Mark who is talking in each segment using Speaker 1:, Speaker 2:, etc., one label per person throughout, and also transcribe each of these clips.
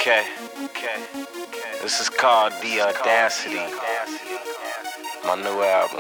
Speaker 1: Okay. This is called The Audacity. My new album.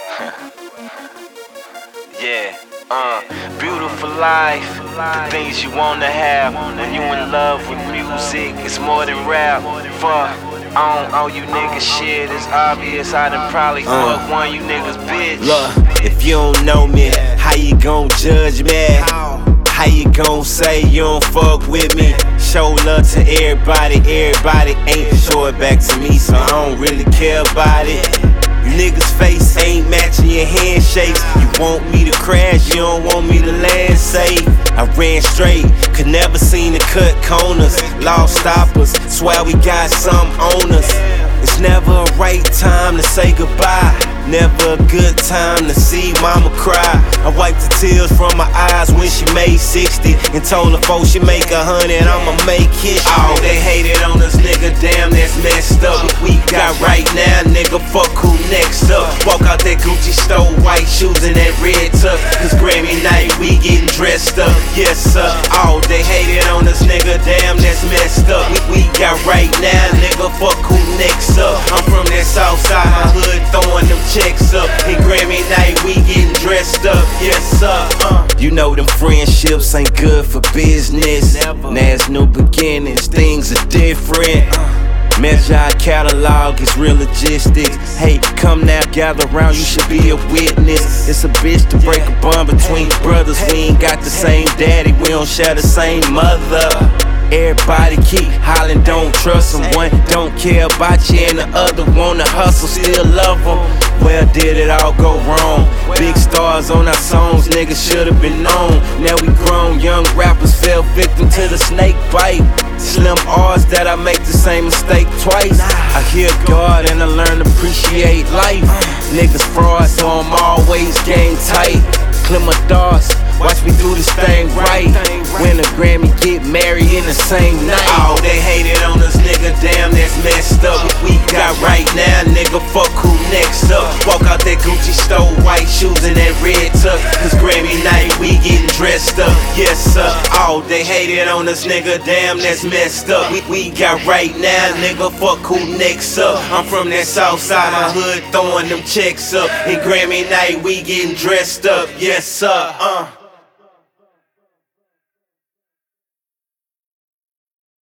Speaker 1: Yeah. Beautiful life. The things you wanna have when you in love with music. It's more than rap. Fuck on you niggas shit. It's obvious I done probably fuck one you niggas bitch.
Speaker 2: Look, if you don't know me, how you gon' judge me? How you gon' say you don't fuck with me? Show love to everybody ain't show it back to me, so I don't really care about it. You niggas' face ain't matching your handshakes. You want me to crash, you don't want me to land safe. I ran straight, could never seem to cut corners. Lost stoppers, swear we got some on us. It's never a right time to say goodbye, never a good time to see mama cry. I wiped the tears from my eyes when she made 60 and told her folks she make 100, I'ma make history. Oh, they hated on us, nigga, damn, that's messed up. What we got right now, nigga, fuck who next up. Walk out that Gucci store, white shoes and that red tuck, cause Grammy night we getting dressed up, yes sir. Oh, they hated on us, nigga, damn, that's messed up. What we got right now, nigga, fuck who next up. I'm from that south side, my hood throwing them checks up. And Grammy night we getting dressed up, yes sir. You know them friendships ain't good for business. Now it's new beginnings, things are different. Measure our catalog, it's real logistics. Hey, come now, gather round, you should be a witness. It's a bitch to break a bond between brothers. We ain't got the same daddy, we don't share the same mother. Everybody keep hollering, don't trust them. One don't care about you and the other wanna hustle, still love them. Where did it all go wrong? Big stars on our songs, niggas should've been known. Now we grown, young rappers fell victim to the snake bite. Slim odds that I make the same mistake twice. I hear God and I learn to appreciate life. Niggas fraud, so I'm always game tight. Clear my thoughts, watch me do this thing right. When a Grammy get married in the same night. Oh, they hated on us, nigga, damn, that's messed up. What we got right now, nigga, fuck who next up. Walk out that Gucci store, white shoes and that red tuck, cause Grammy night we getting dressed up, yes sir. Oh, they hated on us, nigga, damn, that's messed up. We got right now, nigga, fuck who next up. I'm from that south side, my hood throwing them checks up. And Grammy night we getting dressed up, yes sir.